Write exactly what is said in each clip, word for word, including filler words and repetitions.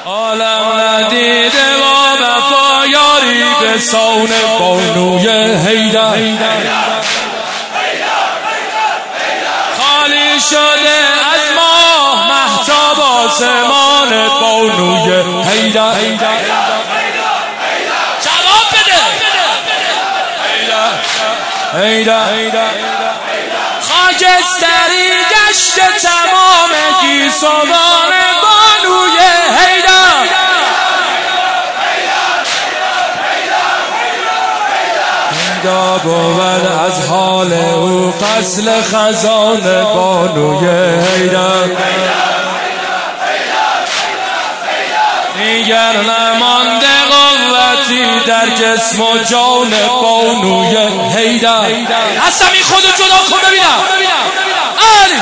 عالم ندیده و وفا یاری به سان بانوی حیدر. خالی شده از ماه مهتاب آسمان بانوی حیدر. جواب بده حیدر. خاکستری گشت تمام گیسوان بانوی حیدر. حیدر بود از حال او فصل خزان بانوی حیدر. دیگر نمانده قوتی در جسم و جان بانوی حیدر. حسمی خود جدا کن ببینم. آلی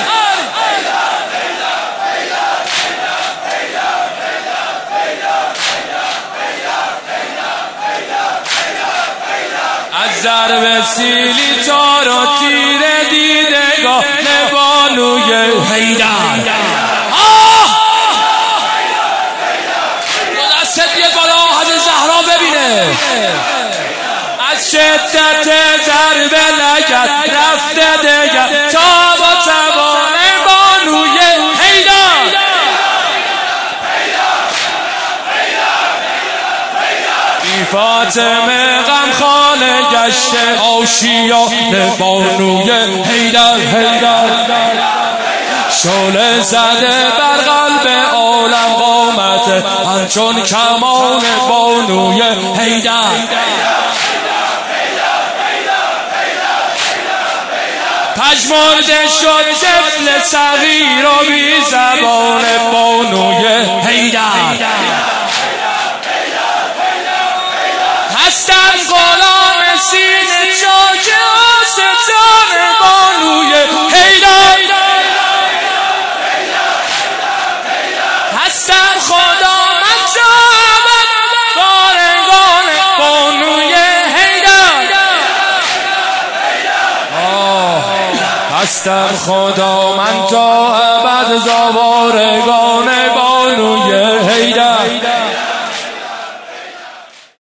از ضرب سیلی تار و تیر دیدگاه بانوی حیدر. از شدت ضرب لگد رفته دگر تاب و توان بانوی حیدر. بی فاطمه غمخانه گشته آشیان بانوی حیدر. شعله زده بر قلب عالم قامت همچون کمان بانوی حیدر. پژمرده شد طفل صغیر و بی زبان بانوی حیدر. هستم غلام سینه چاک آستان بانوی حیدر. هستم خدا من جامد بارگان بانوی حیدر. هستم خدا من تا ابد زوارگان بانوی حیدر.